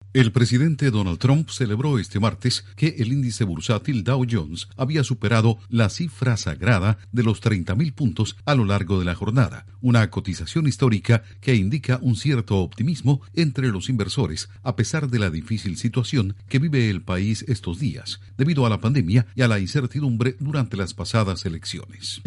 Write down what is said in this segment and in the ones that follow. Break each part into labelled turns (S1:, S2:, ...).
S1: El presidente Donald Trump celebró este martes que el índice bursátil Dow Jones había superado la cifra sagrada de los 30.000 puntos a lo largo de la jornada, una cotización histórica que indica un cierto optimismo entre los inversores a pesar de la difícil situación que vive el país estos días, debido a la pandemia y a la incertidumbre durante las pasadas elecciones.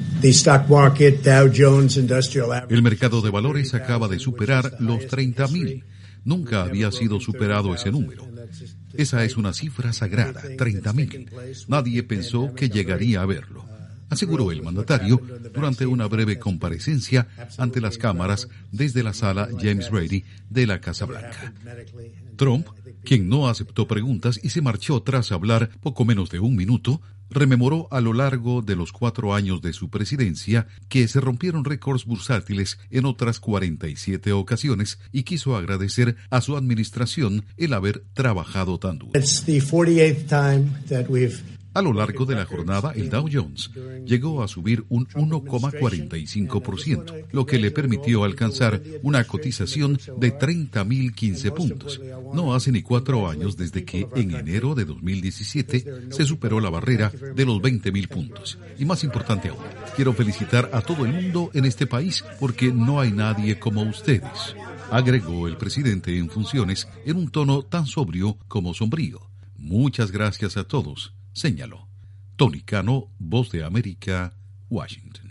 S1: El mercado de valores acaba de superar los 30.000. Nunca había sido superado ese número. Esa es una cifra sagrada, 30.000. Nadie pensó que llegaría a verlo, aseguró el mandatario durante una breve comparecencia ante las cámaras desde la sala James Brady de la Casa Blanca. Trump, quien no aceptó preguntas y se marchó tras hablar poco menos de un minuto, rememoró a lo largo de los 4 años de su presidencia que se rompieron récords bursátiles en otras 47 ocasiones y quiso agradecer a su administración el haber trabajado tan duro. A lo largo de la jornada, el Dow Jones llegó a subir un 1,45%, lo que le permitió alcanzar una cotización de 30.015 puntos. No hace ni 4 años desde que en enero de 2017 se superó la barrera de los 20.000 puntos. Y más importante aún, quiero felicitar a todo el mundo en este país porque no hay nadie como ustedes, agregó el presidente en funciones en un tono tan sobrio como sombrío. Muchas gracias a todos, señaló. Tony Cano, Voz de América, Washington.